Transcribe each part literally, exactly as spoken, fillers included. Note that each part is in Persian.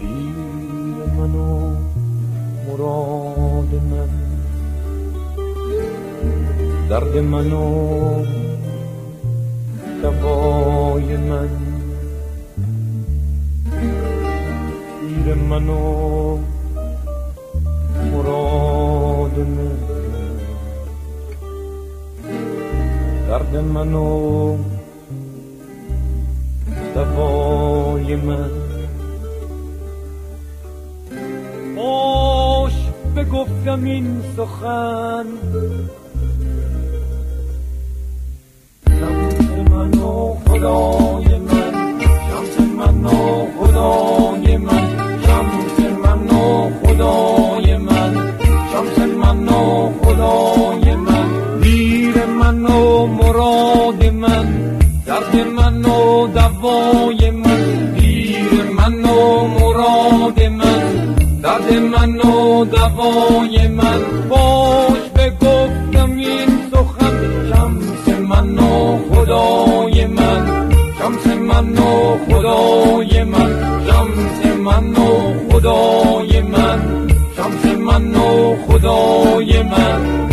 پیر من و مراد من، درد من و دوای من، پیر من و مراد من، درد من و دوای من. باش بگفتم این سخن، شمس من و خدای من، شمس من و خدای من، شمس من و خدای من، شمس من و خدای من، پیر من و مراد من، درد من و دوای من، پیر من و مراد من، درد من و دوای من. باش بگفتم این سخن، شمس من و خدای من، شمس من و خدای من، شمس من و خدای من، شمس من و خدای من.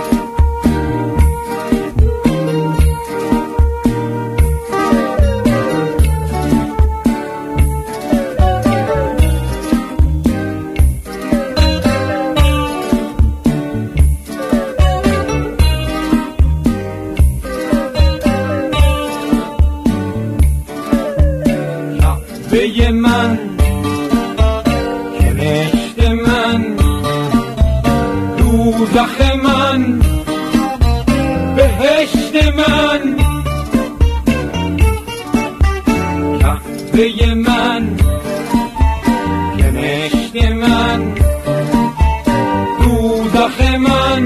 به من کنشت من، دوزخ من، بهشت من، کعبه من، کنشت من، دوزخ من،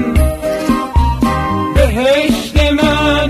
بهشت من،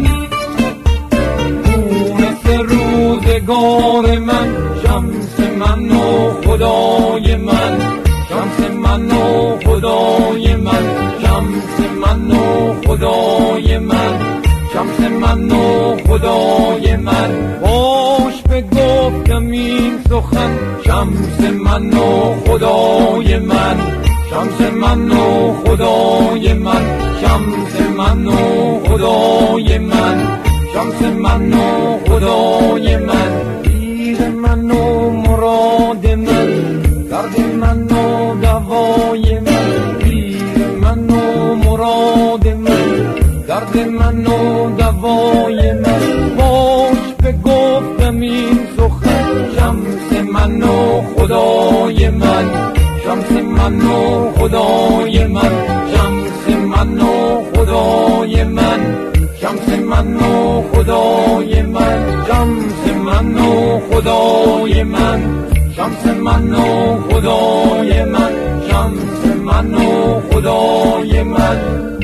مونس روزگار من، شمس من و خدای من، شمس من و خدای من، شمس من و خدای من، شمس من و خدای من. باش بگفتم این سخن، شمس من و خدای من، شمس من و خدای من، شمس من و خدای من، شمس من و خدای من، پیر من و مراد من، درد من و دوای من، پیر من و مراد من، درد من و دوای من. باش بگفتم این سخن، شمس من و خدای من، شمس من و خدای من، شمس من و خدای من، شمس من و خدای من، شمس من و خدای من، شمس من و خدای من، شمس من و خدای من.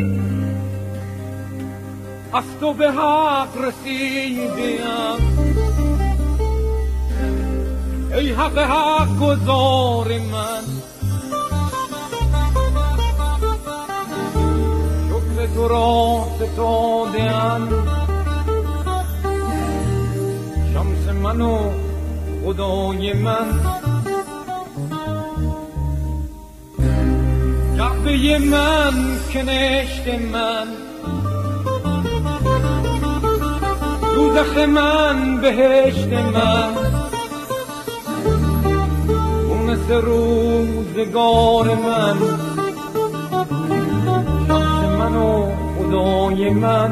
از تو به حق رسیدم ای حق حق گزار من، شکر تو را ستاده‌ام، شمس من و خدای من، کعبه من، کنشت من، دوزخ من، بهشت من، مونس روزگار من، شمس من و خدای من،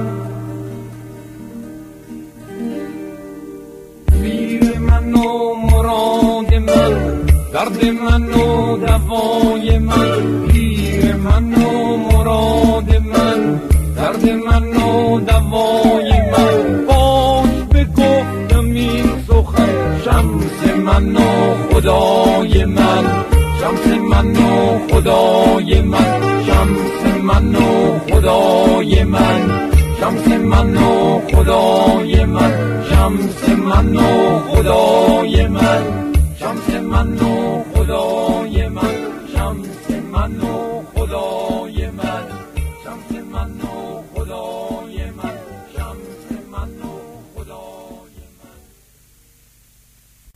پیر من و مراد من، درد من و دوای من، پیر من و مراد من، درد من و دوای من. باش بگفتم این سخن، شمس من و خدای من، شمس من و خدای من، شمس من و خدای من، شمس من و خدای من، شمس من و خدای من، شمس من و خدای من، شمس من و خدای من، شمس من و